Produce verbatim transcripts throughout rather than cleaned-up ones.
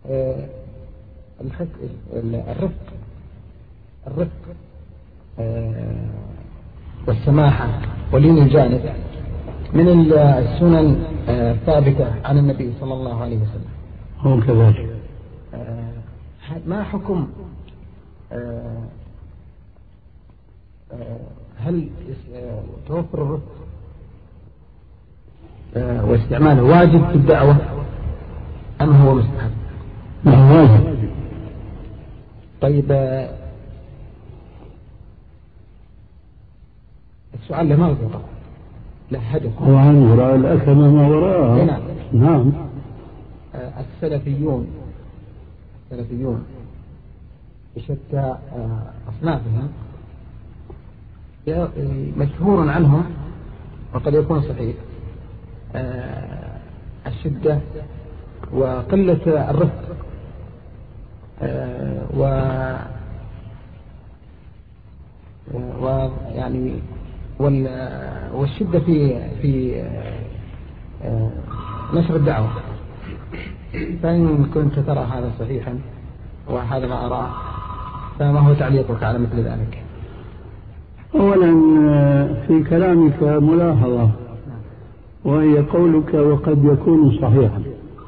آه الرفق الرفق آه والسماحة ولين الجانب من السنن الثابتة عن النبي صلى الله عليه وسلم. هو كذلك. آه ما حكم آه آه هل توفر الرفق آه واستعماله واجب في الدعوة أم هو مستحب؟ نعم واجب. طيب آه السؤال له مغزى طبعا له هدف. وعن وراء الأكمة ما وراءها. نعم. نعم. آه السلفيون السلفيون بشتى آه أصنافهم مشهور عنهم وقد يكون صحيح آه الشدة وقلة الرفق آه و ويعني والشدة في في آه نشر الدعوة. فإن كنت ترى هذا صحيحا وهذا ما أراه فما هو تعليقك على مثل ذلك؟ أولا في كلامك ملاحظة وهي قولك وقد يكون صحيحا.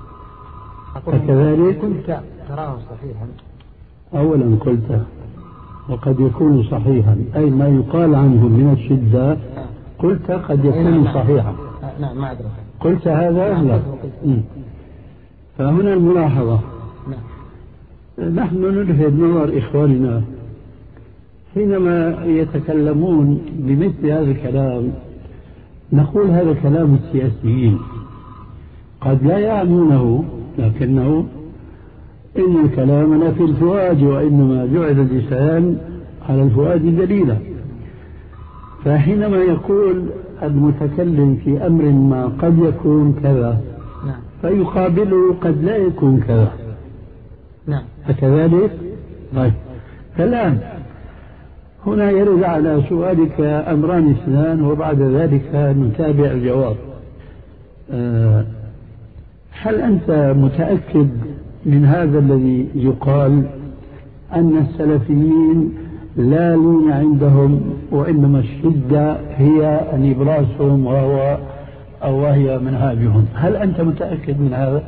أكذلك كنت تراه صحيحا. أولا قلت وقد يكون صحيحا أي ما يقال عنه من الشدة قلت قد يكون صحيحا. نعم ما أدرك. قلت هذا أم لا؟ فهنا الملاحظة نحن نلفت نظر إخواننا حينما يتكلمون بمثل هذا الكلام نقول هذا كلام السياسيين قد لا يعنونه لكنه إن كلامنا في الفؤاد وإنما جعل اللسان على الفؤاد دليلا. فحينما يقول المتكلم في أمر ما قد يكون كذا فيقابله قد لا يكون كذا. نعم. فكذلك طيب الآن هنا يرد على سؤالك أمران اثنان وبعد ذلك نتابع الجواب. أه هل أنت متأكد من هذا الذي يقال أن السلفيين لا لين عندهم وإنما الشدة هي نبراسهم وهو أو وهي منهاجهم؟ هل أنت متأكد من هذا؟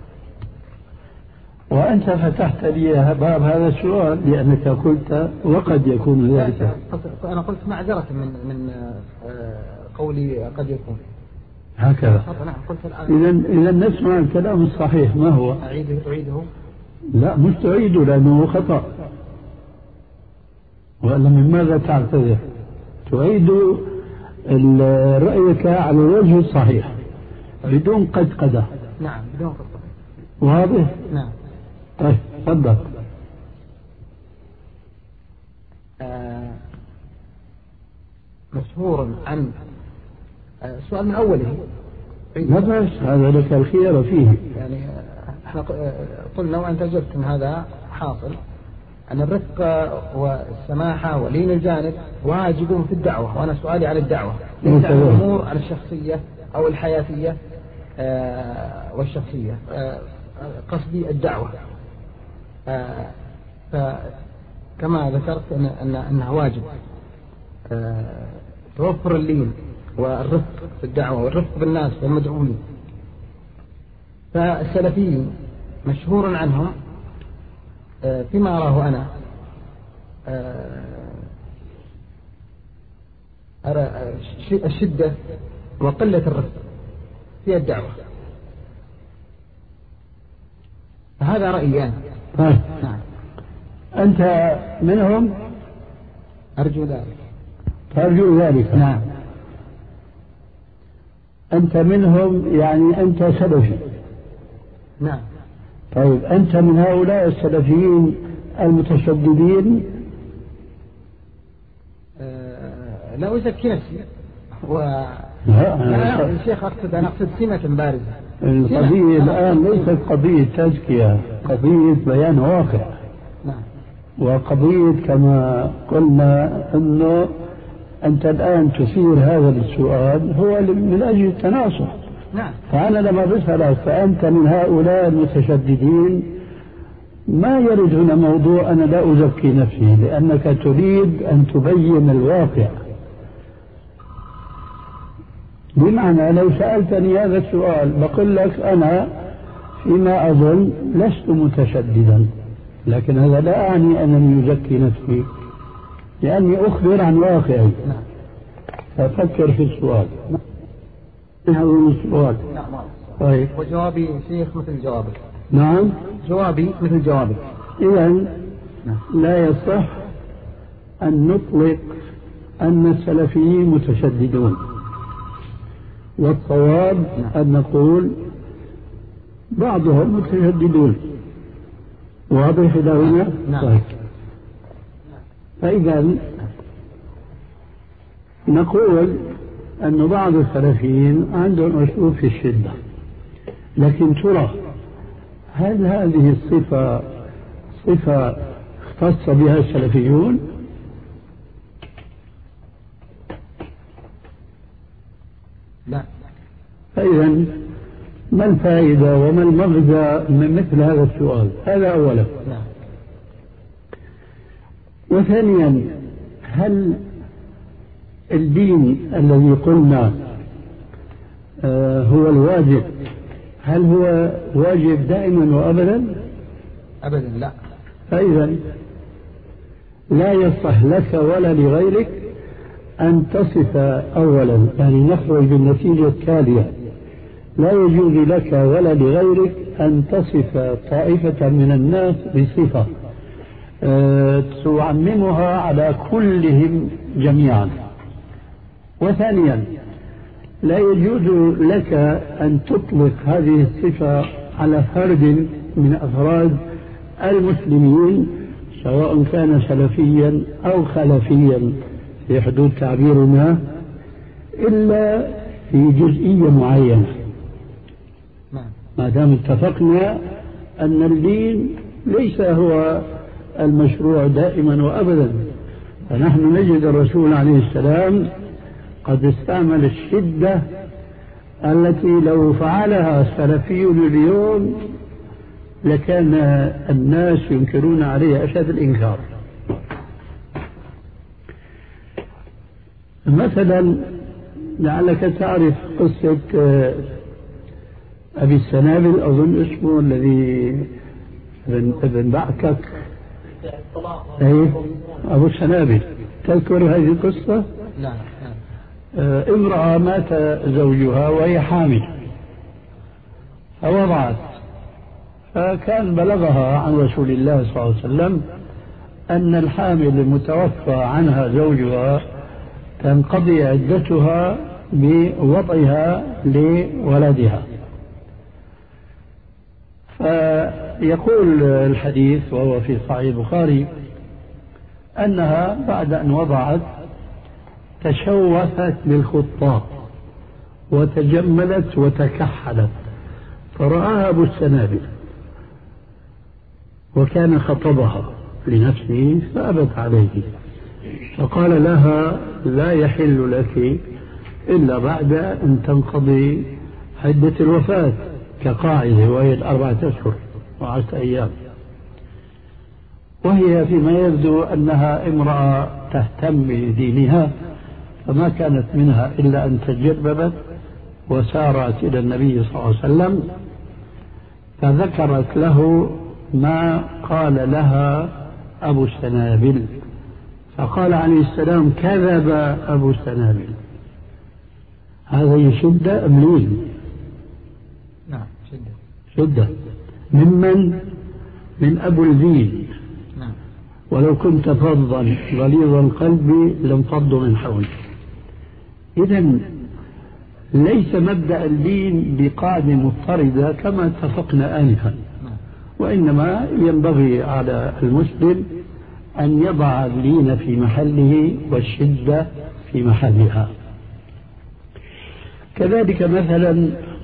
وأنت فتحت لي باب هذا السؤال لأنك قلت وقد يكون ذلك. أنا قلت معذرة من من قولي قد يكون هكذا. إذا إذا نسمع الكلام الصحيح ما هو؟ أعيده تعيده؟ لا مش تعيده لأنه خطأ. وإلا من ماذا تعتذر؟ تعيد رأيك على الوجه الصحيح بدون قد قدة. نعم بدون قد قدة. واضح؟ نعم. طيب تفضل. آه مشهور عن آه سؤال من أوله. لا بأس هذا لك الخيار فيه. يعني احنا قلنا وأنت أجبت من هذا حاصل أن الرفق والسماحة ولين الجانب واجب في الدعوة وأنا سؤالي على الدعوة ليس عن الأمور على الشخصية أو الحياتية آه والشخصية آه قصدي الدعوة. آه فكما ذكرت أن أن أنها واجب آه توفر اللين والرفق في الدعوة والرفق بالناس والمدعوين. فالسلفيين مشهور عنهم آه فيما أراه أنا آه أرى الشدة وقلة الرفق في الدعوة. هذا رأيي أنا. طيب. نعم. أنت منهم؟ أرجو ذلك. ترجو ذلك. نعم. أنت منهم يعني أنت سلفي. نعم. طيب أنت من هؤلاء السلفيين المتشددين؟ أه لا أزكي نفسي و لا لا الشيخ أقصد أنا أقصد سمة بارزة. القضية الآن ليست قضية تزكية، قضية بيان واقع. نعم. وقضية كما قلنا أنه أنت الآن تثير هذا السؤال هو من أجل التناصح. نعم. فأنا لما بسألك فأنت من هؤلاء المتشددين ما يرد هنا موضوع أنا لا أزكي نفسي، لأنك تريد أن تبين الواقع. بمعنى لو سألتني هذا السؤال بقول لك أنا فيما أظن لست متشددا، لكن هذا لا يعني أنني أزكي نفسي، لأني أخبر عن واقعي. ففكر في السؤال. هذا السؤال. طيب. وجوابي شيخ مثل جوابك. نعم. جوابي مثل جوابك. إذن لا يصح أن نطلق أن السلفيين متشددون، والصواب أن نقول بعضهم متشددون. واضح إلى هنا؟ نعم. فإذا نقول أن بعض السلفيين عندهم أسلوب في الشدة، لكن ترى هل هذه الصفة صفة اختص بها السلفيون؟ لا. فإذا ما الفائدة وما المغزى من مثل هذا السؤال؟ هذا أولا. لا. وثانيا، هل الدين الذي قلنا آه هو الواجب، هل هو واجب دائما وأبدا؟ أبدا لا. فإذا لا يصح لك ولا لغيرك أن تصف أولا، يعني نخرج بالنتيجة التالية: لا يجوز لك ولا لغيرك أن تصف طائفة من الناس بصفة أه تعممها على كلهم جميعا. وثانيا، لا يجوز لك أن تطلق هذه الصفة على فرد من أفراد المسلمين، سواء كان سلفيا أو خلفيا في حدود تعبيرنا، إلا في جزئية معينة. ما دام اتفقنا أن الدين ليس هو المشروع دائما وأبدا، فنحن نجد الرسول عليه السلام قد استعمل الشدة التي لو فعلها السلفي اليوم لكان الناس ينكرون عليه أشد الإنكار. مثلا لعلك تعرف قصة أبي السنابل، أظن اسمه، الذي ابن بعكك، أي أبو السنابل. تذكر هذه القصة؟ لا. آه امرأة مات زوجها وهي حامل فوضعت، فكان بلغها عن رسول الله صلى الله عليه وسلم أن الحامل المتوفى عنها زوجها تنقضي عدتها بوضعها لولدها. فيقول الحديث وهو في صحيح البخاري أنها بعد أن وضعت تشوفت بالخطاء وتجملت وتكحلت، فرآها أبو السنابل وكان خطبها لنفسه فأبت عليه، فقال لها: لا يحل لك إلا بعد أن تنقضي عدة الوفاة كقاعدة، وهي الأربعة أشهر وعشرة أيام. وهي فيما يبدو أنها امرأة تهتم بدينها، فما كانت منها إلا أن تجربت وسارت إلى النبي صلى الله عليه وسلم، فذكرت له ما قال لها أبو السنابل، فقال عليه السلام: كذب أبو السنابل. هذه شدة أم لين؟ نعم شدة. شدة ممن؟ من أبو الذيل. نعم. ولو كنت فظا غليظ القلب لانفضوا من حولك. إذن ليس مبدأ الدين بقاعدة مضطردة كما اتفقنا آنفا، وإنما ينبغي على المسلم أن يضع اللين في محله والشدة في محلها. كذلك مثلا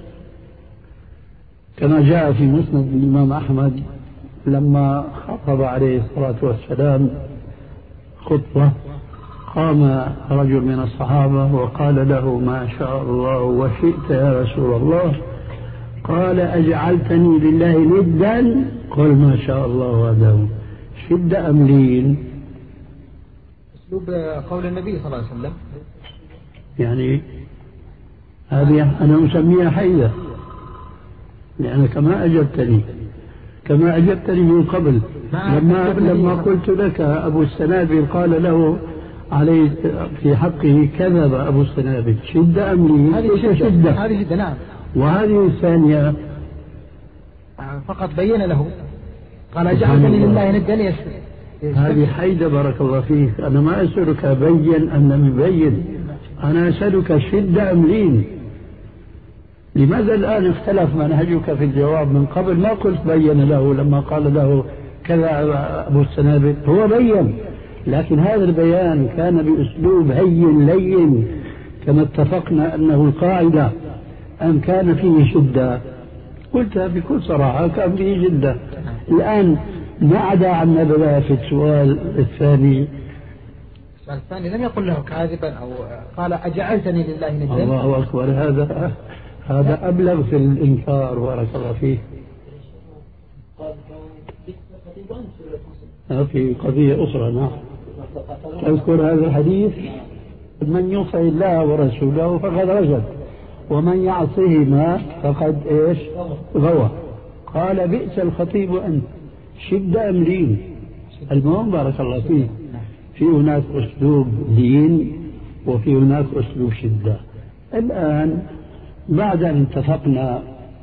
كما جاء في مسند الإمام أحمد لما خطب عليه الصلاة والسلام خطبة، قام رجل من الصحابة وقال له: ما شاء الله وشئت يا رسول الله. قال أجعلتني لله ندا قل ما شاء الله وحده شدة أم لين؟ أسلوب قول النبي صلى الله عليه وسلم. يعني هذه أنا أسميها حيدة، لأنك كما أجبتني كما أجبتني من قبل لما لما قلت لك أبو السنابل قال له عليه في حقه كذب أبو السنابل شدة أم لين؟ هذه شدة. هذه شدة نعم. وهذه الثانية فقط بين له قال أجعلتني لله ندا. هذه حيدة بارك الله فيك. أنا ما أسألك بين أن مبين، أنا أسألك شدة أم لين. لماذا الآن اختلف منهجك في الجواب؟ من قبل ما قلت بين له لما قال له كذا أبو السنابل، هو بين، لكن هذا البيان كان بأسلوب هين لين كما اتفقنا أنه القاعدة، أم كان فيه شدة؟ قلتها بكل صراحة كان فيه شدة. الآن ما عدا عن هذا في السؤال الثاني. السؤال الثاني لم يقل له كاذبا أو قال أجعلتني لله ندا. الله أكبر، هذا هذا أبلغ في الإنكار بارك الله فيه. في قضية أخرى نعم أذكر هذا الحديث: من يطع الله ورسوله فقد رشد ومن يعصهما فقد إيش غوى. قال بئس الخطيب أنت شدة أم لين؟ المهم بارك الله فيه في هناك أسلوب لين وفي هناك أسلوب شدة. الآن بعد أن اتفقنا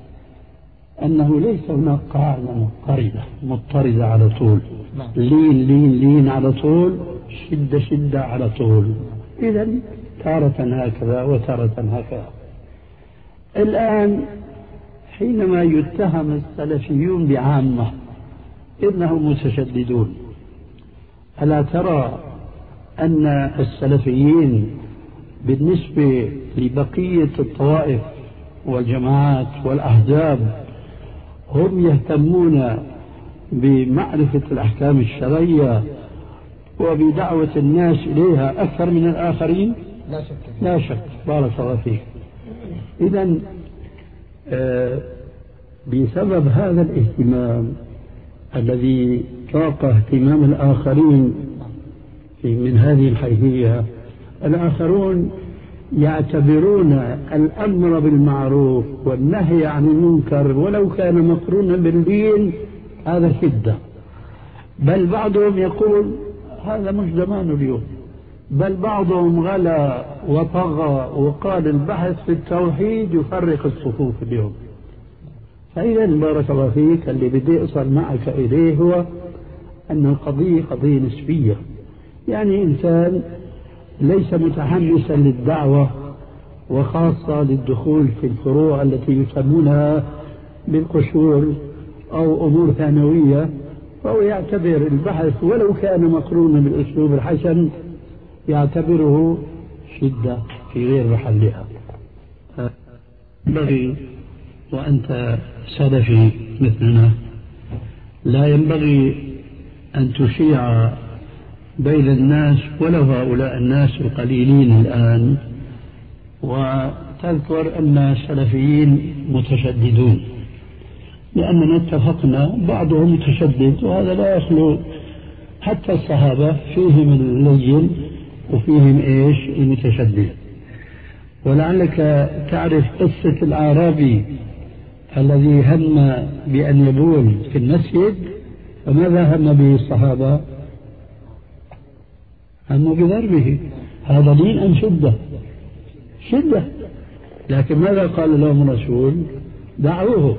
أنه ليس هناك قاعدة مضطردة مضطردة على طول، لين لين لين على طول، شدة شدة على طول، إذا تارة هكذا وتارة هكذا. الآن حينما يتهم السلفيون بعامة إنهم متشددون، ألا ترى أن السلفيين بالنسبة لبقية الطوائف والجماعات والأحزاب هم يهتمون بمعرفة الأحكام الشرعية وبدعوة الناس إليها أكثر من الآخرين؟ لا شك لا شك بارك الله فيك. إذن آه بسبب هذا الاهتمام الذي فاق اهتمام الآخرين من هذه الحيثية، الآخرون يعتبرون الأمر بالمعروف والنهي عن المنكر ولو كان مقرونا بالدين هذا شدة، بل بعضهم يقول هذا مش زمان اليوم، بل بعضهم غلا وطغى وقال البحث في التوحيد يفرق الصفوف اليوم. فإذا بارك الله فيك اللي بدي أصل معك إليه هو أن القضية قضية نسبية، يعني إنسان ليس متحمسا للدعوة وخاصة للدخول في الفروع التي يسمونها بالقشور أو أمور ثانوية، فهو يعتبر البحث ولو كان مقرونا بالأسلوب الحسن يعتبره شدة في غير محلها. ينبغي وأنت سلفي مثلنا لا ينبغي أن تشيع بين الناس ولو هؤلاء الناس القليلين الآن وتذكر أن السلفيين متشددون، لأننا اتفقنا بعضهم متشدد وهذا لا يخلو، حتى الصحابة فيهم اللين وفيهم إيش المتشدد. ولعلك تعرف قصة الأعرابي الذي هم بأن يبول في المسجد، فماذا هم به الصحابة؟ هموا بضربه. هذا لين أم شدة؟ شدة. لكن ماذا قال لهم الرسول؟ دعوه.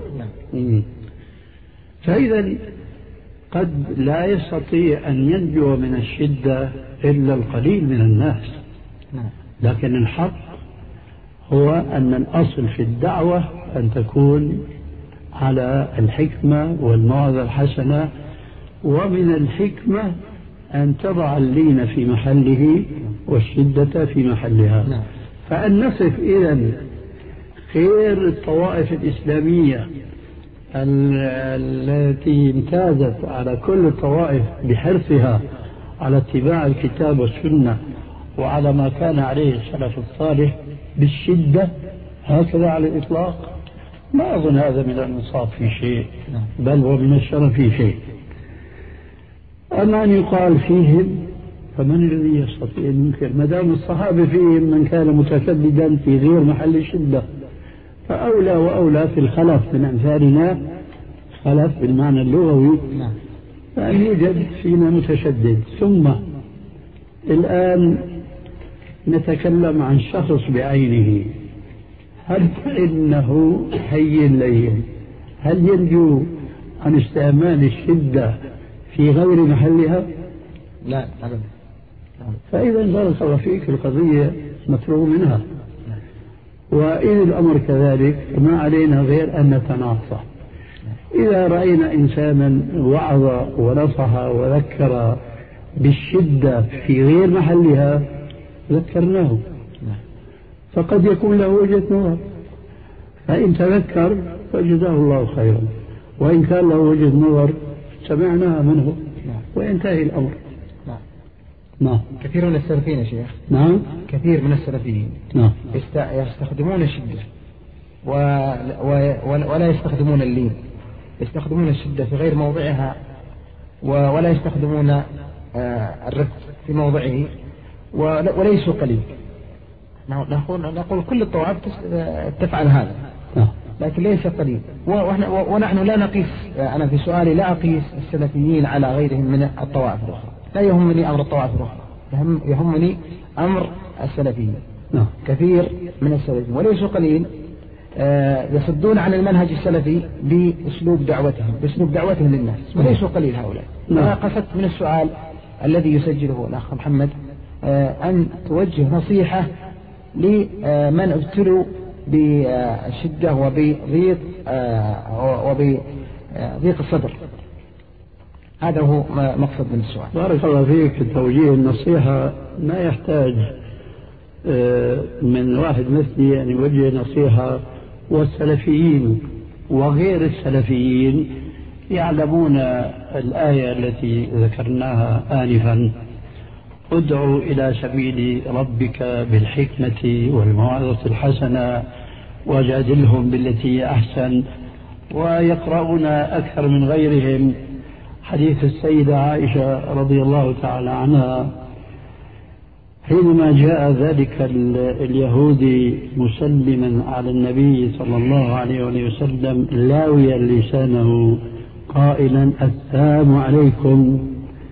فإذا قد لا يستطيع أن ينجو من الشدة إلا القليل من الناس، لكن الحق هو أن الأصل في الدعوة أن تكون على الحكمة والموعظة الحسنة، ومن الحكمة أن تضع اللين في محله والشدة في محلها. فأن نصف إذن خير الطوائف الإسلامية التي امتازت على كل الطوائف بحرصها على اتباع الكتاب والسنة وعلى ما كان عليه السلف الصالح بالشدة هكذا على الإطلاق، ما أظن هذا من الإنصاف في شيء، بل ومن الشرف في شيء. أما أن يقال فيهم فمن الذي يستطيع أن ينكر؟ ما دام الصحابة فيهم من كان متشددا في غير محل الشدة، فأولى وأولى في الخلف من أمثالنا، خلف بالمعنى اللغوي، فأن يوجد فينا متشدد. ثم الآن نتكلم عن شخص بعينه، هل إنه هين لين؟ هل ينجو عن استعمال الشدة في غير محلها؟ لا أبدا. فإذا بارك الله فيك القضية مفروغ منها، وإن الأمر كذلك ما علينا غير أن نتناصح. إذا رأينا إنسانا وعظ ونصح وذكر بالشدة في غير محلها ذكرناه، فقد يكون له وجهة نظر، فإن تذكر فجزاه الله خيرا، وإن كان له وجهة نظر سمعناها منه وينتهي الأمر. نعم. كثير من السلفيين يا شيخ، نعم كثير من السلفيين نعم يستخدمون الشدة و... و... ولا يستخدمون اللين، يستخدمون الشدة في غير موضعها ولا يستخدمون الرفق في موضعه، وليسوا قليل. نقول نقول كل الطوائف تفعل هذا، لكن ليس قليل. ونحن لا نقيس، أنا في سؤالي لا أقيس السلفيين على غيرهم من الطوائف الأخرى، لا يهمني أمر الطوائف الأخرى، يهم يهمني أمر السلفيين. كثير من السلفيين وليسوا قليل يصدون عن المنهج السلفي بأسلوب دعوتهم بأسلوب دعوتهم للناس، وليسوا قليل هؤلاء. أنا قصدت من السؤال الذي يسجله الأخ محمد أن توجه نصيحة لمن ابتلوا بالشدة وبضيق وبضيق الصدر. هذا هو مقصد من السؤال. بارك الله فيك. توجيه النصيحة ما يحتاج من واحد مثلي أن يوجه نصيحة، والسلفيين وغير السلفيين يعلمون الآية التي ذكرناها آنفا: ادعوا إلى سبيل ربك بالحكمة والموعظة الحسنة وجادلهم بالتي أحسن. ويقرؤون أكثر من غيرهم حديث السيدة عائشة رضي الله تعالى عنها حينما جاء ذلك اليهودي مسلما على النبي صلى الله عليه وسلم لاويا لسانه قائلا: السلام عليكم.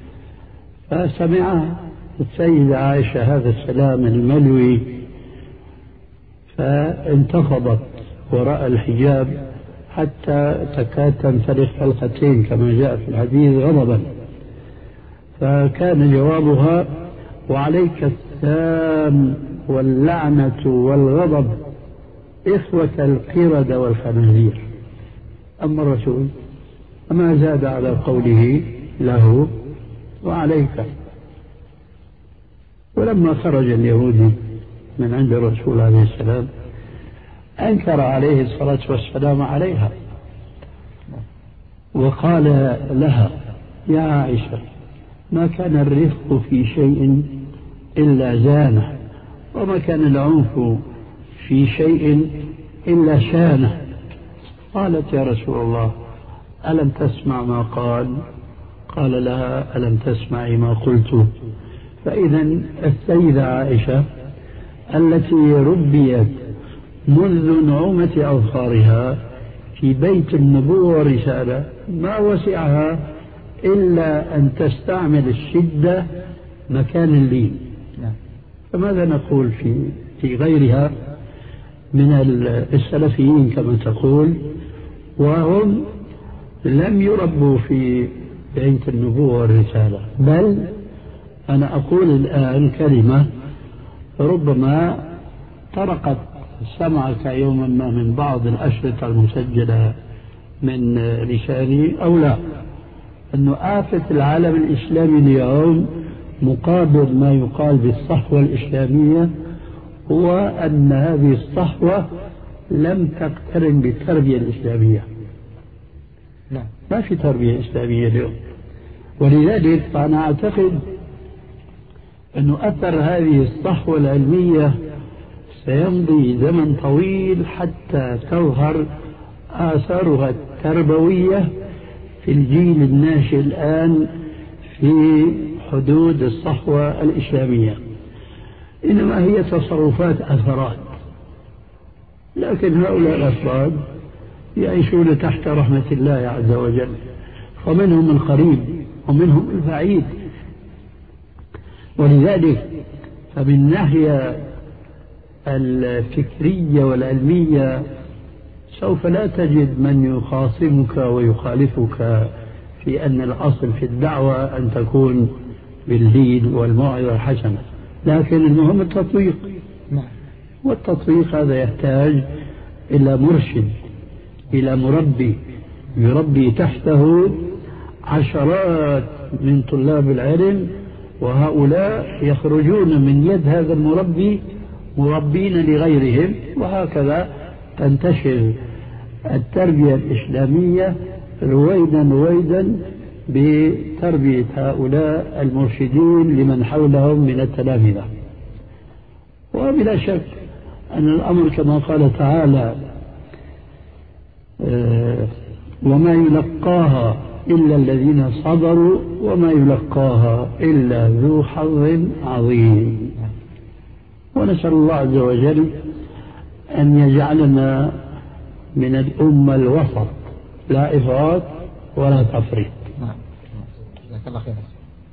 فسمع السيدة عائشة هذا السلام الملوي فانتفضت وراء الحجاب حتى تكاد تنفرق حلقتين كما جاء في الحديث غضبا. فكان جوابها: وعليك السام واللعنة والغضب إخوة القردة والخنازير. أما الرسول فما زاد على قوله له وعليك. ولما خرج اليهودي من عند الرسول عليه السلام أنكر عليه الصلاة والسلام عليها وقال لها: يا عائشة، ما كان الرفق في شيء إلا زانه، وما كان العنف في شيء إلا شانه. قالت: يا رسول الله، ألم تسمع ما قال؟ قال لها: ألم تسمعي ما قلت؟ فإذا السيدة عائشة التي ربيت منذ نعومة أظفارها في بيت النبوة والرسالة ما وسعها إلا أن تستعمل الشدة مكان اللين. فماذا نقول في في غيرها من السلفيين كما تقول، وهم لم يربوا في بيت النبوة والرسالة؟ بل أنا أقول الآن كلمة ربما طرقت سمعك يوما ما من بعض الأشرطة المسجلة من لساني أو لا، أنه آفة العالم الإسلامي اليوم مقابل ما يقال بالصحوة الإسلامية هو أن هذه الصحوة لم تقترن بالتربية الإسلامية. ما في تربية إسلامية اليوم، ولذلك فأنا أعتقد أنه أثر هذه الصحوة العلمية سيمضي زمن طويل حتى تظهر آثارها التربوية في الجيل الناشئ الآن في حدود الصحوة الإسلامية، إنما هي تصرفات أثرات. لكن هؤلاء الأفراد يعيشون تحت رحمة الله عز وجل، ومنهم القريب ومنهم البعيد. ولذلك فمن الناحية الفكرية والعلمية سوف لا تجد من يخاصمك ويخالفك في أن الأصل في الدعوة أن تكون بالدين والموعظة الحسنة، لكن المهم التطبيق. والتطبيق هذا يحتاج إلى مرشد، إلى مربي يربي تحته عشرات من طلاب العلم، وهؤلاء يخرجون من يد هذا المربي مربين لغيرهم، وهكذا تنتشر التربية الإسلامية رويدا رويدا بتربية هؤلاء المرشدين لمن حولهم من التلامذة. وبلا شك أن الأمر كما قال تعالى آه وما يلقاها إلا الذين صبروا وما يلقاها إلا ذو حظ عظيم. ونسأل الله عز وجل أن يجعلنا من الأمة الوسط، لا إفراط ولا تفريط. جزاك الله خير.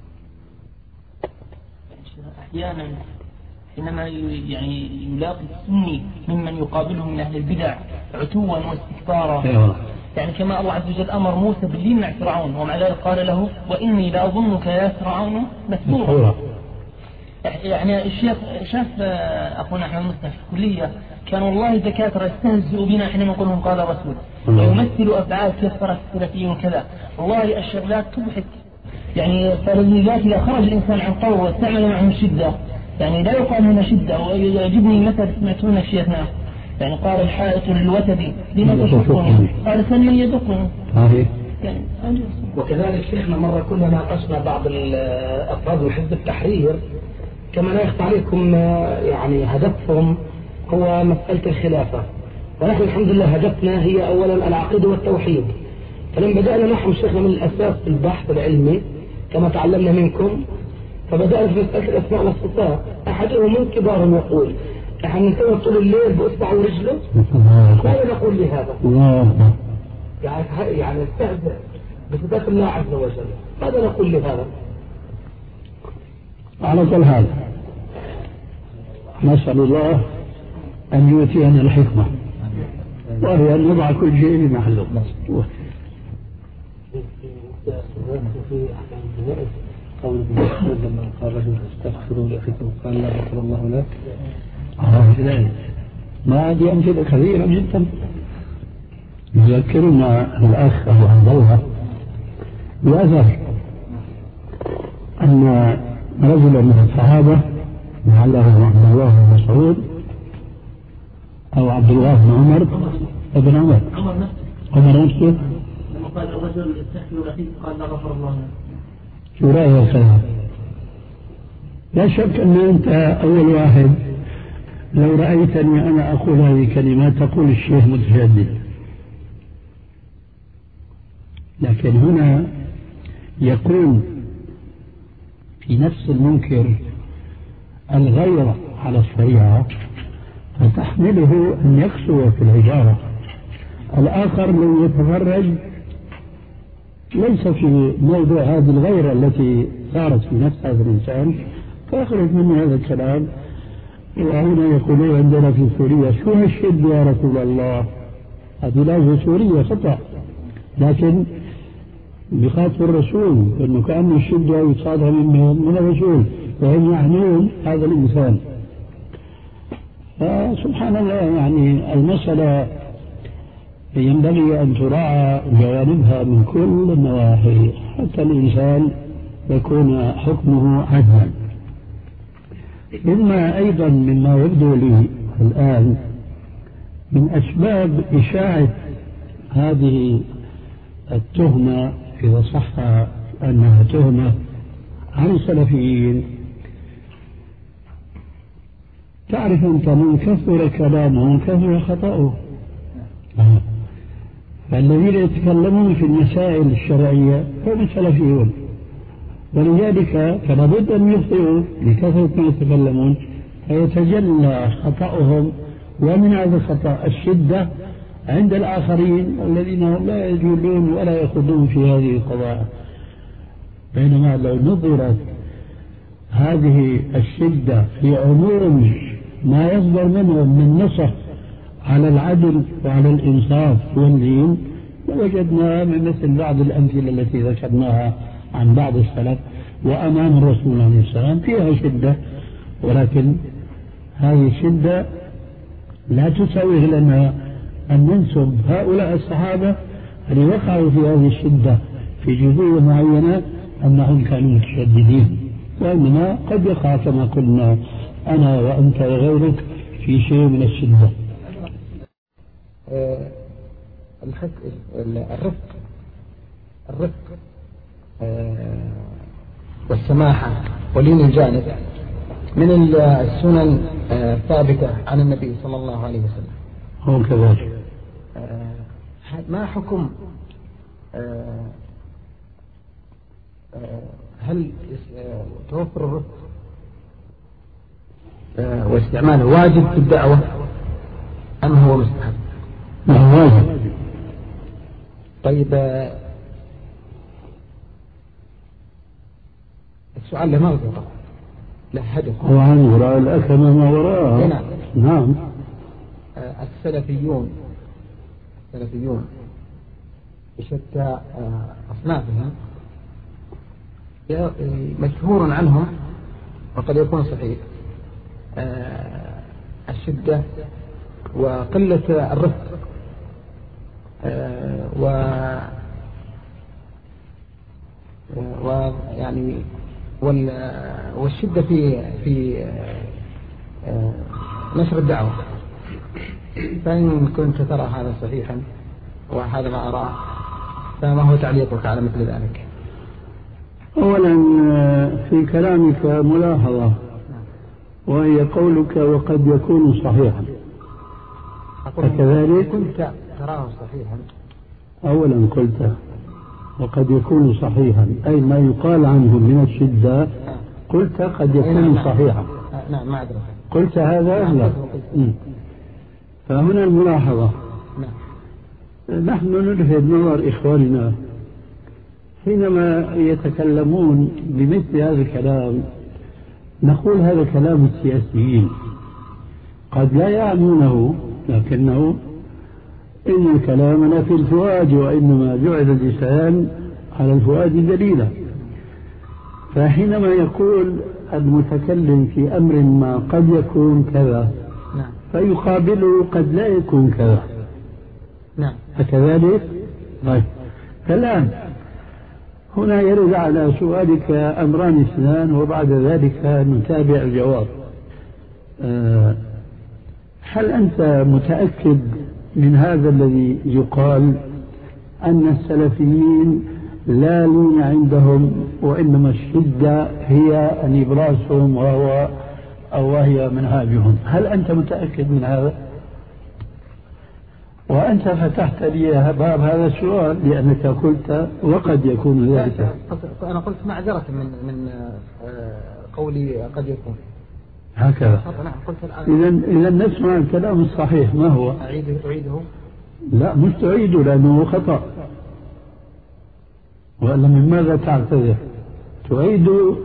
أحيانا حينما يعني يلاقي السني ممن يقابله من أهل البدع عتوا واستكبارا، يعني كما الله عز وجل أمر موسى باللين مع فرعون، ومع ذلك قال له وإني لأظنك يا فرعون مسبورا. يعني الشيخ شاف أخونا أحمد مصطفى في الكلية كانوا والله دكاترة يستهزئوا بنا حينما نقول لهم قال الرسول، ويمثلوا أفعال كثرة السلفيين وكذا. والله الشغلات تضحك، يعني فلذلك إذا خرج الإنسان عن طور واستعمل معهم شدة، يعني لا يقال هنا شدة. ويعجبني مثل سمعتونا شيخنا، يعني قال الحائط للوتد لما تشوفون، قال ثمن يدقون. يعني وكذلك شيخنا مرة كنا ناقشنا بعض الأفراد من حزب التحرير، كما لا يخفى عليكم يعني هدفهم هو مسألة الخلافة، ونحن الحمد لله هدفنا هي أولا العقيدة والتوحيد. فلما بدأنا نحن شيخنا من الأساس في البحث العلمي كما تعلمنا منكم، فبدأنا في مسألة الأسماء والصفات. أحدهم من كبارهم يقول نحن نسوي طول الليل بأصبع ورجله، ماذا نقول لهذا؟ يعني يعني نستهزئ بصفات الله عز وجل، ماذا نقول لهذا؟ على كل حال نسأل الله أن يؤتينا الحكمة، وهي أن نضع كل شيء في محله. في أحكام الجنائز قول ابن مسعود لما قال رجل استغفروا لأخيكم قال لا غفر الله لك. ما عندي أمثلة كثيرة جدا. يذكرنا الأخ أبو عبد الله بأثر أن رجلا من الصحابة لعله عبد الله بن مسعود أو عبد الله بن عمر ابن عمر عمر نفسه لما قال الرجل استغفروا لأخيكم قال لا غفر الله لك. شو رأيك هذا؟ لا شك أن أنت أول واحد لو رأيتني أنا أقول هذه الكلمات تقول الشيخ متشدد، لكن هنا يكون في نفس المنكر الغيرة على الشريعة فتحمله أن يقسو في العبارة. الآخر لو يتفرج ليس في موضوع هذه الغيرة التي صارت في نفس هذا الإنسان فيخرج منه هذا الكلام. وهنا يقولون عندنا في سوريا شو هالشد يا رسول الله، هذه لازمة سورية خطأ، لكن بخاطر الرسول أنه كأنه الشد يصادها من من الرسول وهم يعنون هذا الإنسان. فسبحان الله، يعني المسألة ينبغي أن تراعى جوانبها من كل النواحي حتى الإنسان يكون حكمه عدلا. ثم أيضا مما يبدو لي الآن من أسباب إشاعة هذه التهمة إذا صح أنها تهمة عن السلفيين، تعرف أنت من كثر كلامه من كثر خطأه. فالذين يتكلمون في المسائل الشرعية هم السلفيون، ولذلك فلا بد أن يخطئوا لكثرة ما يتكلمون فيتجلى خطأهم، ومن هذا الخطأ الشدة عند الآخرين الذين هم لا يجولون ولا يخوضون في هذه القضايا. بينما لو نظرت هذه الشدة في عموم ما يصدر منهم من نصح على العدل وعلى الإنصاف والدين لوجدنا من مثل بعض الأمثلة التي ذكرناها عن بعض السلف وأمام الرسول عليه السلام فيها شدة، ولكن هذه الشدة لا تسوغ لنا أن ننسب هؤلاء الصحابة اللي وقعوا في هذه الشدة في جزئية معينة أنهم كانوا متشددين، وإنما قد يقع كما قلنا أنا وأنت وغيرك في شيء من الشدة. أه الرفق الرفق أه والسماحة ولين الجانب من السنن الثابتة عن النبي صلى الله عليه وسلم. هو كذلك. أه ما حكم أه هل توفر الرفق واستعماله واجب في الدعوة أم هو مستحب؟ نعم واجب. طيب السؤال له مغزى طبعا له هدف. وعن وراء الأكمة ما وراءها. نعم. نعم. السلفيون السلفيون بشتى أصنافهم مشهور عنهم وقد يكون صحيح الشدة وقلة الرفق و ويعني والشدة في في نشر الدعوة. فإن كنت ترى هذا صحيحا وهذا ما أراه فما هو تعليقك على مثل ذلك؟ أولا في كلامك ملاحظة وهي قولك وقد يكون صحيحا، فكذلك كنت تراه صحيحا. أولا قلت وقد يكون صحيحا أي ما يقال عنه من الشدة، قلت قد يكون صحيحا. نعم ما أدرك. قلت هذا لا. فهنا الملاحظة نحن نلفت نظر إخواننا حينما يتكلمون بمثل هذا الكلام، نقول هذا كلام السياسيين قد لا يعنونه، لكنه إن كلامنا في الفؤاد وإنما جعل اللسان على الفؤاد دليلا. فحينما يقول المتكلم في أمر ما قد يكون كذا فيقابله قد لا يكون كذا. نعم. فكذلك طيب كلام هنا يرد على سؤالك أمران اثنان وبعد ذلك نتابع الجواب. أه هل أنت متأكد من هذا الذي يقال أن السلفيين لا لين عندهم وإنما الشدة هي نبراسهم وهو أو وهي منهاجهم؟ هل أنت متأكد من هذا؟ وأنت فتحت لي باب هذا السؤال لأنك قلت وقد يكون ذلك. أنا قلت معذرة من من قولي قد يكون هكذا. إذا إذا نسمع الكلام الصحيح ما هو؟ أعيده أعيده؟ لا مش تعيده لأنه خطأ. وإلا من ماذا تعتذر؟ تعيد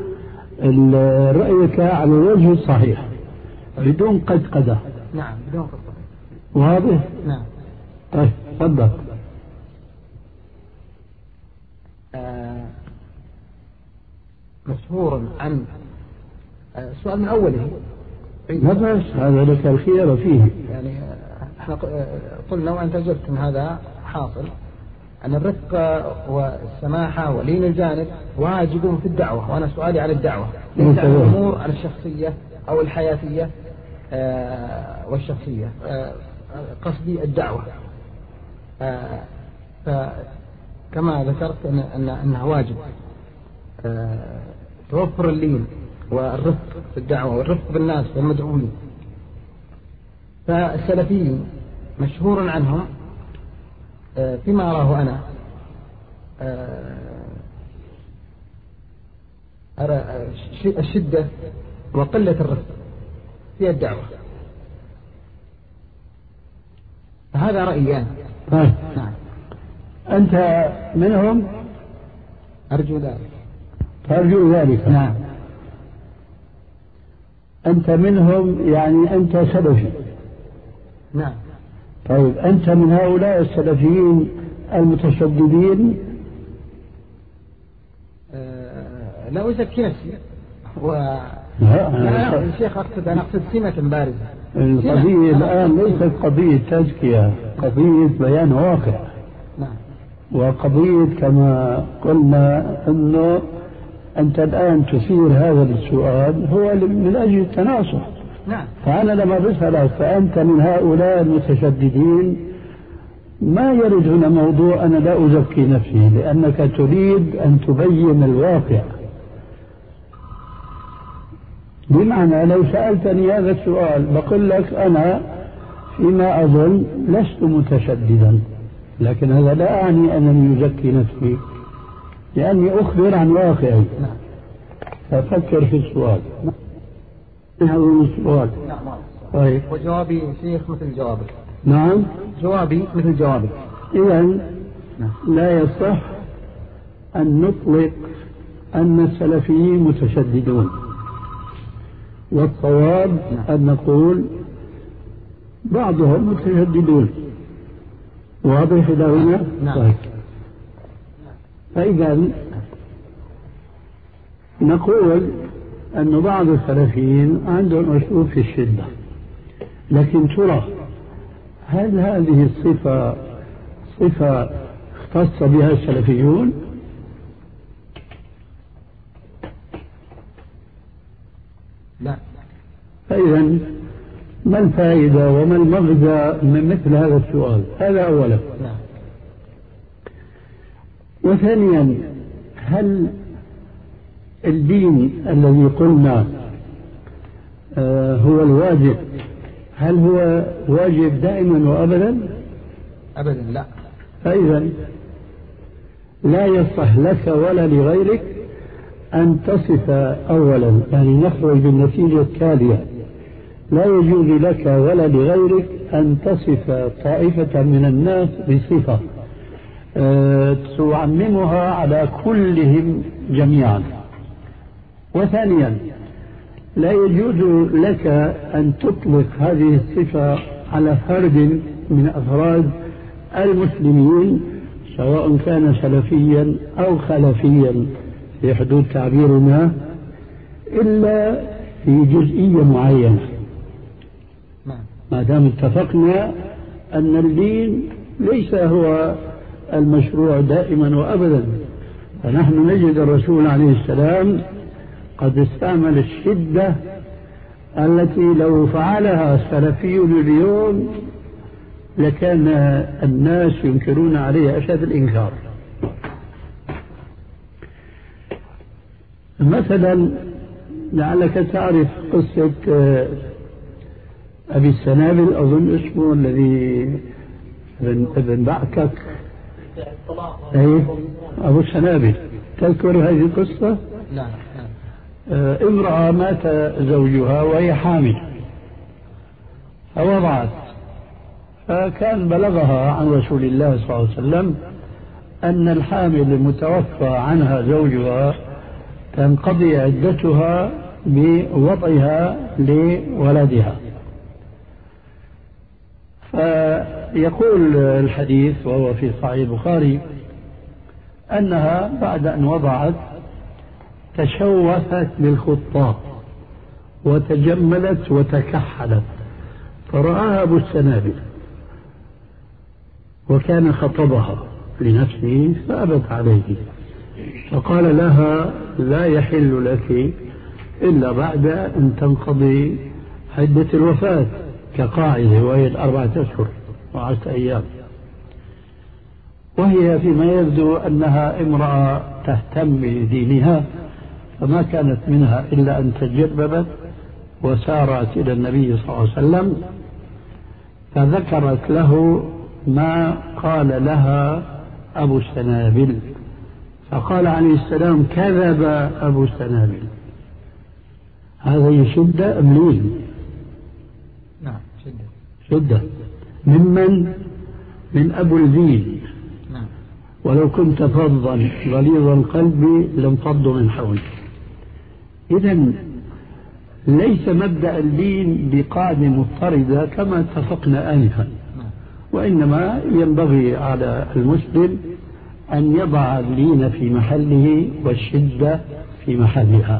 رأيك على الوجه الصحيح بدون قد قدة. نعم بدون قد قدة. واضح؟ نعم. طيب تفضل. آه مشهور عن آه السؤال من أوله. لا بأس هذا لك الخيار فيه. يعني احنا قلنا وأنت أجبت من هذا حاصل أن الرفق والسماحة ولين الجانب واجب في الدعوة، وأنا سؤالي على الدعوة ليس عن الأمور على الشخصية أو الحياتية آه والشخصية. آه قصدي الدعوة. آه فكما ذكرت أن أن أنها واجب آه توفر اللين والرفق في الدعوة والرفق بالناس والمدعوين. فالسلفيين مشهور عنهم فيما أراه أنا أرى الشدة وقلة الرفق في الدعوة، فهذا رأيي أنا. طيب. نعم. أنت منهم؟ أرجو ذلك. ترجو ذلك. نعم. أنت منهم يعني أنت سلفي. نعم. طيب أنت من هؤلاء السلفيين المتشددين؟ أه لا أزكي نفسي و... لا, لا يا شيخ أقصد أنا أقصد سمة بارزة. القضية الآن ليست قضية تزكية، قضية بيان واقع. نعم. وقضية كما قلنا أنه أنت الآن تثير هذا السؤال هو من أجل التناصح. نعم. فأنا لما بسألك فأنت من هؤلاء المتشددين، ما يرد هنا موضوع أنا لا أزكي نفسي، لأنك تريد أن تبين الواقع. بمعنى لو سألتني هذا السؤال بقول لك أنا فيما أظن لست متشددا، لكن هذا لا أعني أنني يزكي نفسي، لأني أخبر عن واقعي. نعم. ففكر في السؤال. هذا السؤال. نعم. طيب. وجوابي شيخ مثل جوابك. نعم. جوابي مثل جوابك. إذن لا يصح أن نطلق أن السلفيين متشددون، والصواب أن نقول بعضهم متشددون. واضح إلى هنا؟ نعم. طيب. فإذا نقول أن بعض السلفيين عندهم أسلوب في الشدة، لكن ترى هل هذه الصفة صفة اختص بها السلفيون؟ لا. فإذا ما الفائدة وما المغزى من مثل هذا السؤال؟ هذا أولا. نعم. وثانيا، هل الدين الذي قلنا آه هو الواجب، هل هو واجب دائما وأبدا؟ أبدا لا. فإذا لا يصح لك ولا لغيرك أن تصف أولا، يعني نخرج بالنتيجة التالية: لا يجوز لك ولا لغيرك أن تصف طائفة من الناس بصفة أه تعممها على كلهم جميعا. وثانيا، لا يجوز لك أن تطلق هذه الصفة على فرد من أفراد المسلمين، سواء كان سلفيا أو خلفيا في حدود تعبيرنا، إلا في جزئية معينة. ما دام اتفقنا أن الدين ليس هو المشروع دائما وأبدا، فنحن نجد الرسول عليه السلام قد استعمل الشدة التي لو فعلها السلفي اليوم لكان الناس ينكرون عليه أشد الإنكار. مثلا لعلك تعرف قصة أبي السنابل، أظن اسمه، الذي ابن بعكك، أي أبو السنابل. تذكر هذه القصة؟ لا. آه امرأة مات زوجها وهي حامل فوضعت، فكان بلغها عن رسول الله صلى الله عليه وسلم أن الحامل المتوفى عنها زوجها تنقضي عدتها بوضعها لولدها. فيقول الحديث وهو في صحيح البخاري أنها بعد أن وضعت تشوفت بالخطاء وتجملت وتكحلت، فرآها أبو السنابل وكان خطبها لنفسه فأبت عليه، فقال لها: لا يحل لك إلا بعد أن تنقضي عدة الوفاة كقاعدة، وهي الأربعة أشهر وعشرة أيام. وهي فيما يبدو أنها امرأة تهتم بدينها، فما كانت منها إلا أن تجربت وسارت إلى النبي صلى الله عليه وسلم، فذكرت له ما قال لها أبو السنابل، فقال عليه السلام كذب أبو السنابل. هذه شدة أم لين؟ نعم شدة. شدة ممن؟ من أبو الذيل. نعم. ولو كنت فظا غليظ القلب لانفضوا من حولك. إذن ليس مبدأ اللين بقاعدة مضطردة كما اتفقنا آنفا، وإنما ينبغي على المسلم أن يضع اللين في محله والشدة في محلها.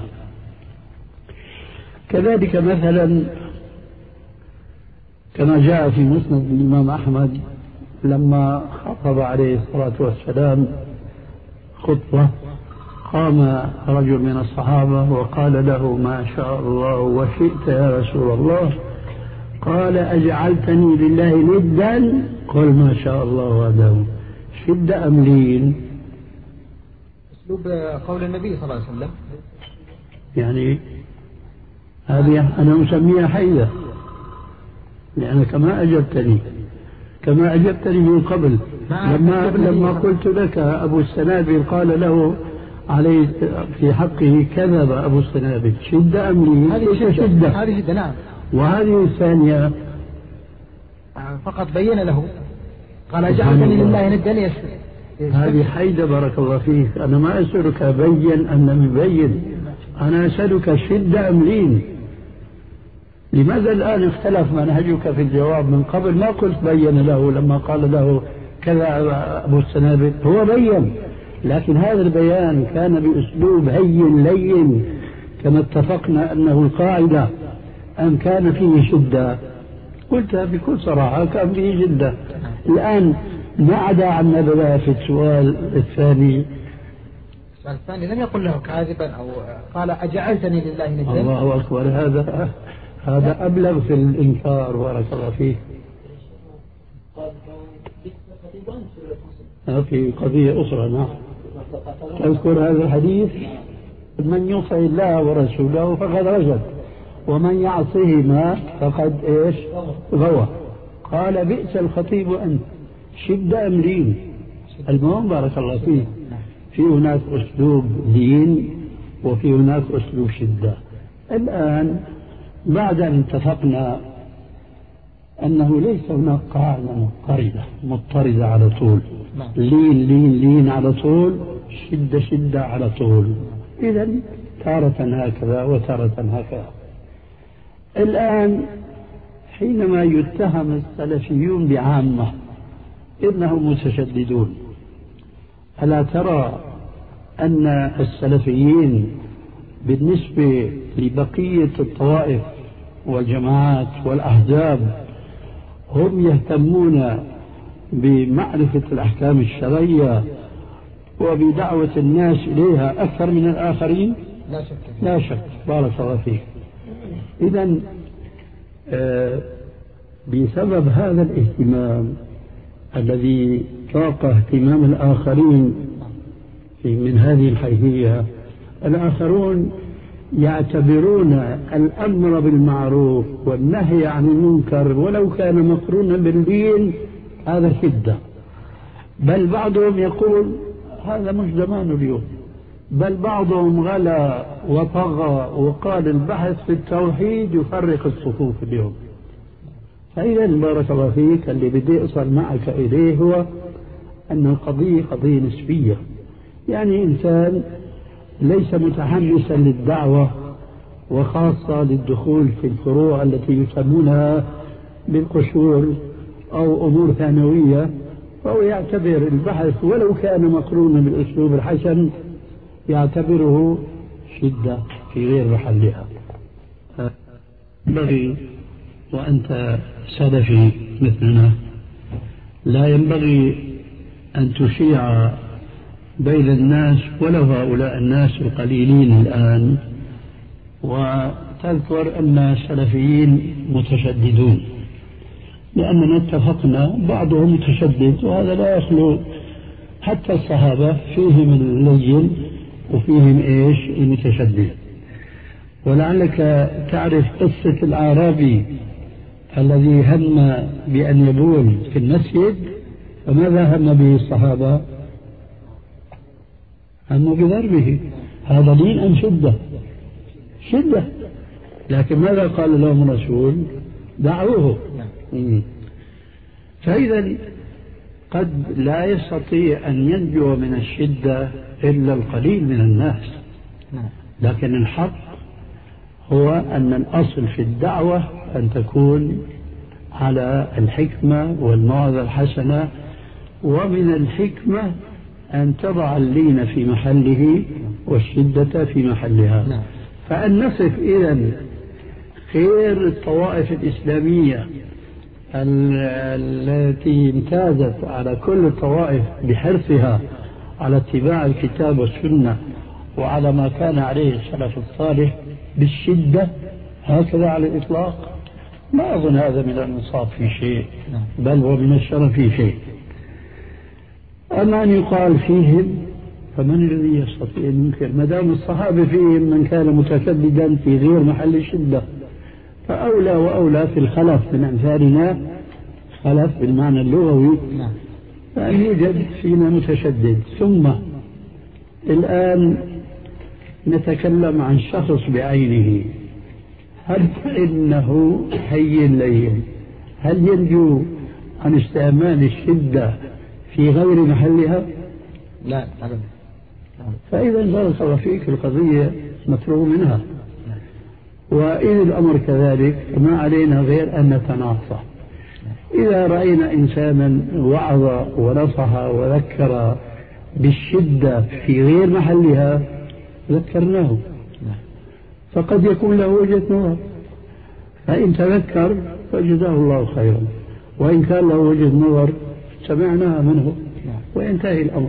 كذلك مثلا كما جاء في مسند الإمام أحمد لما خطب عليه الصلاة والسلام خطبة، قام رجل من الصحابة وقال له ما شاء الله وشئت يا رسول الله، قال أجعلتني لله ندا؟ قل ما شاء الله وحده. شدة أم لين؟ أسلوب قول النبي صلى الله عليه وسلم. يعني هذه أنا مسميها حيدة، لأن كما أجبتني كما أجبتني من قبل لما لما قلت لك أبو السنابل قال له عليه في حقه كذب أبو السنابل. شدة أم لين؟ هذه شدة. هذه شدة نعم. وهذه الثانية فقط بين له قال أجعلتني لله ندا. هذه حيدة بارك الله فيك. أنا ما أسألك بين أن مبين، أنا أسألك شدة أم لين. لماذا الآن اختلف منهجك في الجواب؟ من قبل ما قلت بين له لما قال له كذا أبو السنابل، هو بين، لكن هذا البيان كان بأسلوب هين لين كما اتفقنا أنه القاعدة، أم كان فيه شدة؟ قلتها بكل صراحة كان فيه شدة. الآن ما عدا عن هذا في السؤال الثاني. السؤال الثاني لم يقل له كاذبا أو قال أجعلتني لله ندا. الله أكبر، هذا هذا أبلغ في الإنكار بارك الله فيه. في قضية أسرة نعم. أذكر هذا الحديث: من يطع الله ورسوله فقد رشد ومن يعصهما فقد إيش غوى. قال بئس الخطيب أنت. شدة أم لين؟ المهم بارك الله فيه في هناك أسلوب لين وفي هناك أسلوب شدة. الآن بعد أن اتفقنا أنه ليس هناك قاعدة مضطردة مضطردة على طول، لين لين لين على طول، شدة شدة على طول، إذن تارة هكذا وتارة هكذا. الآن حينما يتهم السلفيون بعامة إنهم متشددون، ألا ترى أن السلفيين بالنسبة لبقية الطوائف والجماعات والأحزاب هم يهتمون بمعرفة الأحكام الشرعية وبدعوة الناس إليها أكثر من الآخرين؟ لا شك. لا شك بارك الله فيك. إذن آه بسبب هذا الاهتمام الذي فاق اهتمام الآخرين من هذه الحيثية، الآخرون يعتبرون الأمر بالمعروف والنهي عن المنكر ولو كان مقرونا بالدين هذا شدة، بل بعضهم يقول هذا مش زمان اليوم، بل بعضهم غلا وطغى وقال البحث في التوحيد يفرق الصفوف اليوم. فإذا بارك الله فيك اللي بدي أصل معك إليه هو أن القضية قضية نسبية، يعني إنسان ليس متحمسا للدعوة وخاصة للدخول في الفروع التي يسمونها بالقشور أو أمور ثانوية، فهو يعتبر البحث ولو كان مقرونا بالأسلوب الحسن يعتبره شدة في غير محلها. ينبغي وأنت سلفي مثلنا لا ينبغي أن تشيع بين الناس ولو هؤلاء الناس القليلين الآن وتذكر أن السلفيين متشددون، لأننا اتفقنا بعضهم متشدد وهذا لا يخلو، حتى الصحابة فيهم اللين وفيهم إيش المتشدد. ولعلك تعرف قصة الأعرابي الذي هم بأن يبول في المسجد فماذا هم به الصحابة؟ هموا بضربه. هذا لين أم شدة؟ شدة. لكن ماذا قال لهم الرسول؟ دعوه. فإذا قد لا يستطيع أن ينجو من الشدة إلا القليل من الناس، لكن الحق هو أن الأصل في الدعوة أن تكون على الحكمة والموعظة الحسنة، ومن الحكمة أن تضع اللين في محله والشدة في محلها. فأن نصف إذن خير الطوائف الإسلامية التي امتازت على كل الطوائف بحرصها على اتباع الكتاب والسنة وعلى ما كان عليه السلف الصالح بالشدة هكذا على الإطلاق، ما أظن هذا من الإنصاف في شيء، بل ومن الشرف في شيء. أما أن يقال فيهم فمن الذي يستطيع أن ينكر؟ ما دام الصحابة فيهم من كان متشددا في غير محل الشدة، فأولى وأولى في الخلف من أمثالنا، خلف بالمعنى اللغوي، فأن يوجد فينا متشدد. ثم الآن نتكلم عن شخص بعينه، هل إنه حي لين؟ هل ينجو عن استعمال الشدة في غير محلها؟ لا أبدا. فإذا بارك الله فيك القضية مفروغ منها، وإذا الأمر كذلك ما علينا غير أن نتناصح. إذا رأينا إنسانا وعظ ونصح وذكر بالشدة في غير محلها ذكرناه، فقد يكون له وجهة نظر، فإن تذكر فجزاه الله خيرا، وإن كان له وجهة نظر سمعناها منه وينتهي الأمر.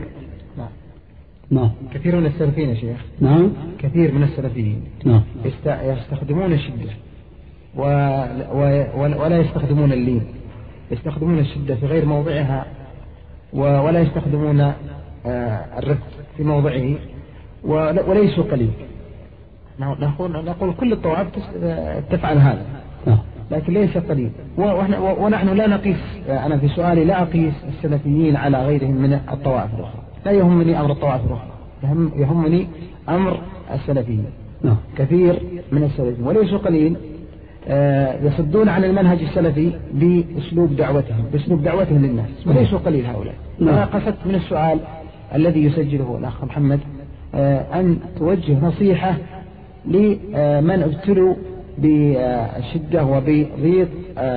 نعم. كثير من السلفيين يا شيخ، نعم، كثير من السلفيين نعم يستخدمون الشدة و... و... ولا يستخدمون اللين، يستخدمون الشدة في غير موضعها و... ولا يستخدمون الرفق في موضعه، وليسوا قليل. نقول نقول كل الطوائف تفعل هذا، لكن ليس قليل. ونحن لا نقيس، أنا في سؤالي لا أقيس السلفيين على غيرهم من الطوائف الأخرى، لا يهمني أمر الطوائف الأخرى، يهم يهمني أمر السلفيين. كثير من السلفيين وليسوا قليل يصدون عن المنهج السلفي بأسلوب دعوتهم بأسلوب دعوتهم للناس، وليسوا قليل هؤلاء. أنا قصدت من السؤال الذي يسجله الأخ محمد أن توجه نصيحة لمن ابتلوا بالشدة وبضيق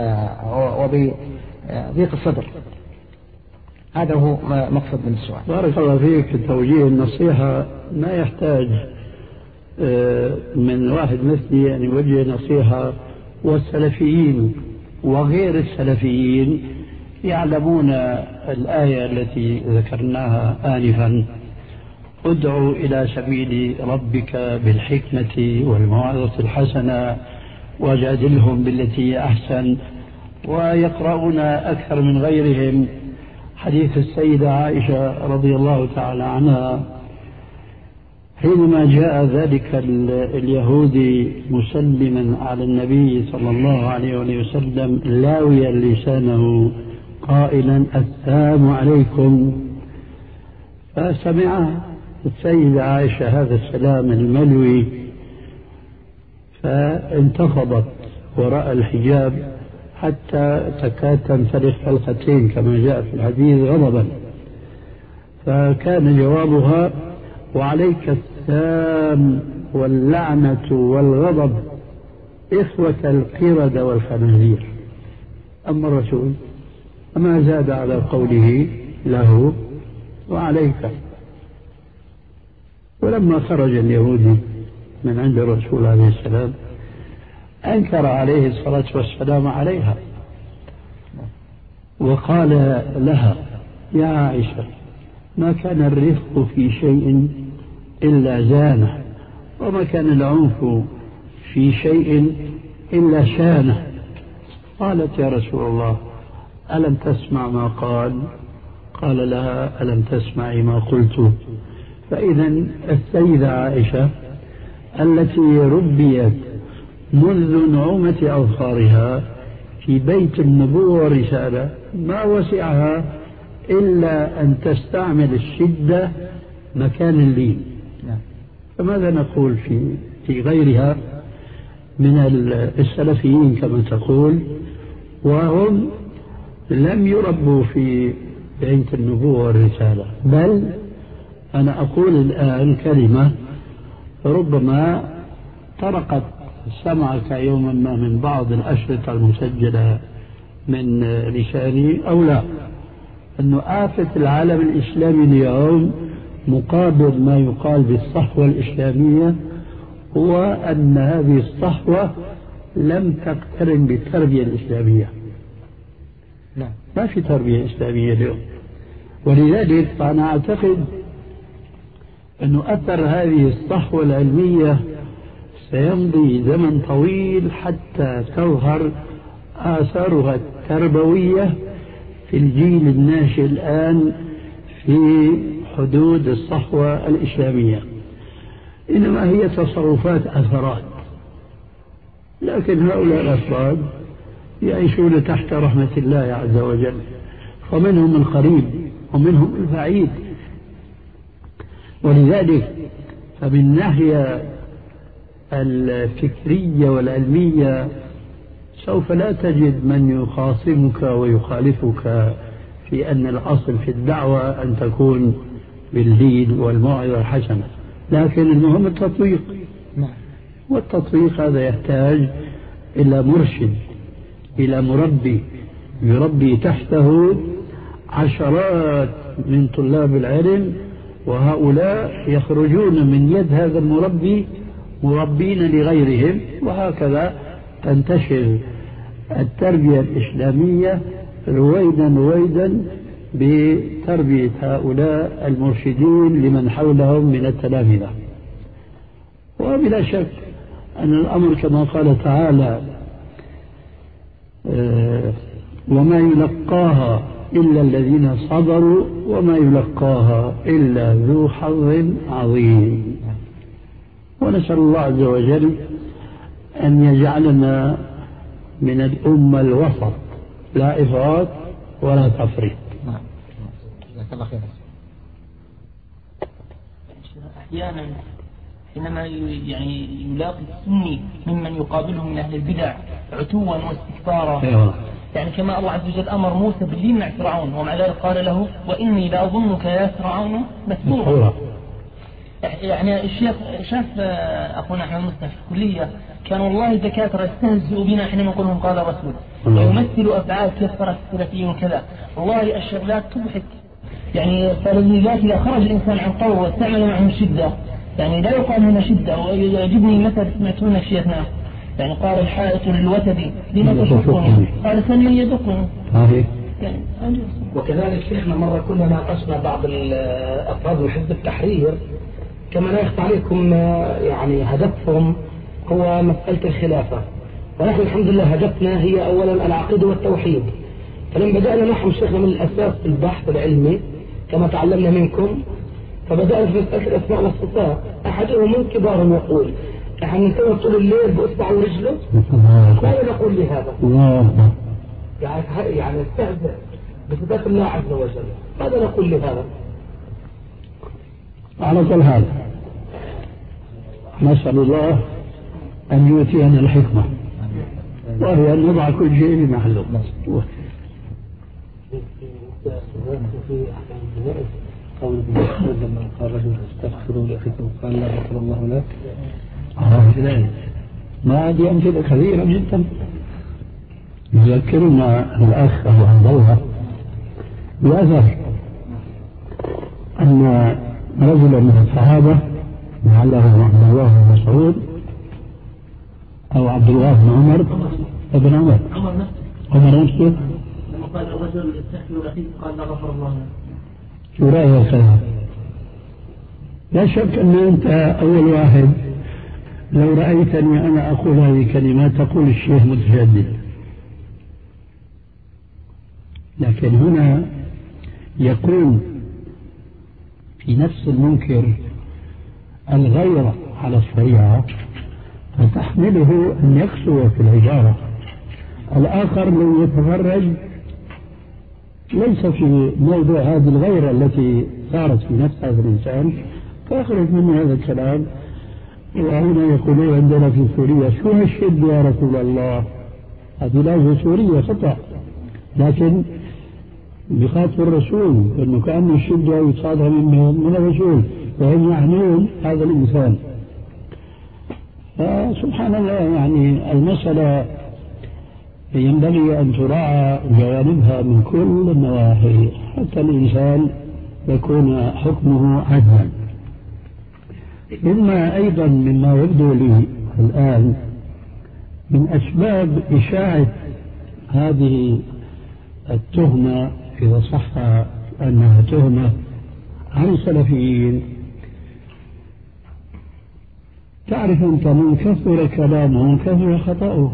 وبضيق الصدر. هذا هو مقصد من السؤال. بارك الله فيك. توجيه النصيحة ما يحتاج من واحد مثلي أن يوجه نصيحة، والسلفيين وغير السلفيين يعلمون الآية التي ذكرناها آنفا: ادعوا إلى سبيل ربك بالحكمة والموعظة الحسنة وجادلهم بالتي أحسن. ويقرؤون أكثر من غيرهم حديث السيدة عائشة رضي الله تعالى عنها حينما جاء ذلك اليهودي مسلما على النبي صلى الله عليه وسلم لاويا لسانه قائلا: السلام عليكم. فسمع السيدة عائشة هذا السلام الملوي فانتفضت وراء الحجاب حتى تكاد تنفرق حلقتين كما جاء في الحديث غضبا. فكان جوابها: وعليك السام واللعنة والغضب إخوة القردة والخنازير. أما الرسول فما زاد على قوله له وعليك. ولما خرج اليهودي من عند الرسول عليه السلام أنكر عليه الصلاة والسلام عليها وقال لها: يا عائشة، ما كان الرفق في شيء إلا زانه، وما كان العنف في شيء إلا شانه. قالت: يا رسول الله، ألم تسمع ما قال؟ قال لها: ألم تسمعي ما قلت؟ فإذا السيدة عائشة التي ربيت منذ نعومة أظفارها في بيت النبوة والرسالة ما وسعها إلا أن تستعمل الشدة مكان اللين. فماذا نقول في في غيرها من السلفيين كما تقول، وهم لم يربوا في بيت النبوة والرسالة، بل أنا أقول الآن كلمة ربما طرقت سمعك يوما ما من بعض الأشرطة المسجلة من لساني أو لا، أنه آفة العالم الإسلامي اليوم مقابل ما يقال بالصحوة الإسلامية هو أن هذه الصحوة لم تقترن بالتربية الإسلامية. لا. ما في تربية إسلامية اليوم، ولذلك فأنا أعتقد أن أثر هذه الصحوة العلمية سيمضي زمن طويل حتى تظهر آثارها التربوية في الجيل الناشئ الآن في حدود الصحوة الإسلامية، إنما هي تصرفات أثرات. لكن هؤلاء الأفراد يعيشون تحت رحمة الله عز وجل، فمنهم القريب ومنهم البعيد. ولذلك فمن الناحية الفكرية والعلمية سوف لا تجد من يخاصمك ويخالفك في أن الأصل في الدعوة أن تكون بالدين والموعظة الحسنة، لكن المهم التطبيق. والتطبيق هذا يحتاج إلى مرشد، إلى مربي يربي تحته عشرات من طلاب العلم، وهؤلاء يخرجون من يد هذا المربي مربين لغيرهم، وهكذا تنتشر التربية الإسلامية رويدا رويدا بتربية هؤلاء المرشدين لمن حولهم من التلامذة. وبلا شك أن الأمر كما قال تعالى آه وما يلقاها إلا الذين صبروا وما يلقاها إلا ذو حظ عظيم. ونسأل الله عز وجل أن يجعلنا من الأمة الوسط، لا إفراط ولا تفريط. جزاك الله خير. أحيانا حينما يعني يلاقي السني ممن يقابله من أهل البدع عتوا واستكبارا، يعني كما الله عز وجل أمر موسى باللين مع فرعون، ومع ذلك قال له وإني لأظنك يا فرعون مسبورا. يعني الشيخ شاف أخونا أحمد مصطفى في الكلية كان والله الدكاترة يستهزئوا بنا حينما نقول لهم قال رسول، ويمثلوا أفعال كيف صارت السلفيين وكذا. والله الشغلات تضحك، يعني فلذلك إذا خرج الإنسان عن طور واستعمل معهم شدة، يعني لا يقال هنا شدة. ويعجبني مثل سمعتونا في شيخنا، يعني قال الحائط للوتد لما تشقني، قال ثانيا يدقني. يعني وكذلك شيخنا مرة كنا ناقشنا بعض الأفراد من حزب التحرير، كما لا يخفى عليكم يعني هدفهم هو مسألة الخلافة، ونحن الحمد لله هدفنا هي أولا العقيدة والتوحيد. فلما بدأنا نحن شيخنا من الأساس في البحث العلمي كما تعلمنا منكم، فبدأنا في مسألة الأسماء والصفات. أحدهم من كبارهم يقول نحن نسوي طول الليل بأصبع ورجله، ماذا نقول لهذا؟ يعني يعني استهزئ بصفات الله عز وجل، ماذا نقول لهذا؟ على كل حال نسأل الله أن يؤتينا الحكمة، وهي أن نضع كل شيء بمحله. قول ابن مسعود لما قال رجل استغفروا لأخيكم قال لا غفر الله لك. ما عندي أمثلة كثيرة جدا. يذكرنا الأخ أبو عبد الله بأثر أن رجلا من الصحابة لعله عبد الله بن مسعود أو عبد الله بن عمر ابن عمر عمر نفسه قال الرجل استغفروا لأخيكم قال لا غفر الله لك. شو رأيك هذا؟ لا شك أن أنت أول واحد لو رأيتني أنا أقول هذه الكلمات تقول الشيخ متجدد، لكن هنا يكون في نفس المنكر الغيرة على الشريعة فتحمله أن يقسو في العبارة. الآخر لو يتفرج ليس في موضوع هذه الغيرة التي صارت في نفس هذا الإنسان فيخرج من هذا الكلام. وهنا يقولون عندنا في سوريا شو هالشد يا رسول الله؟ هذه لهجة سورية خطأ، لكن بخاطب الرسول أنه كأنه الشدة يصادها من من الرسول وهم يعنون هذا الإنسان. فسبحان الله، يعني المسألة ينبغي أن تراعى جوانبها من كل النواحي حتى الإنسان يكون حكمه عدلا. ثم أيضا مما يبدو لي الآن من أسباب إشاعة هذه التهمة، إذا صح أنها تهمة عن السلفيين، تعرف أنت من كثر كلامهم كثر خطأه.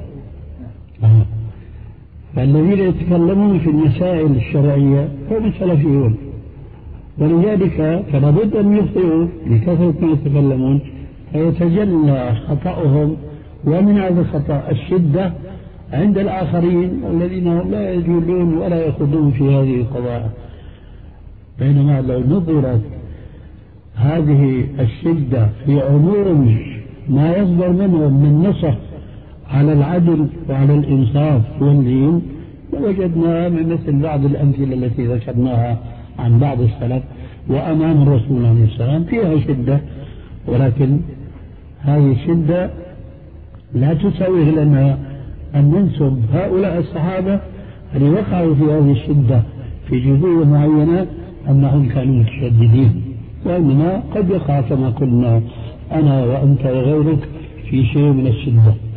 فالذين يتكلمون في المسائل الشرعية هم السلفيون، ولذلك فلا بد أن يخطئوا لكثرة ما يتكلمون فيتجلى خطأهم. ومن هذا الخطأ الشدة عند الآخرين الذين هم لا يجولون ولا يخوضون في هذه القضايا. بينما لو نظرت هذه الشدة في عموم ما يصدر منهم من نصح على العدل وعلى الإنصاف والدين لوجدنا من مثل بعض الأمثلة التي ذكرناها عن بعض السلف وأمام الرسول عليه السلام فيها شدة، ولكن هذه الشدة لا تسوي لنا أن ننسب هؤلاء الصحابة اللي وقعوا في هذه الشدة في جذور معينة أنهم كانوا متشددين، وإنما قد يقع كما قلنا أنا وأنت وغيرك في شيء من الشدة.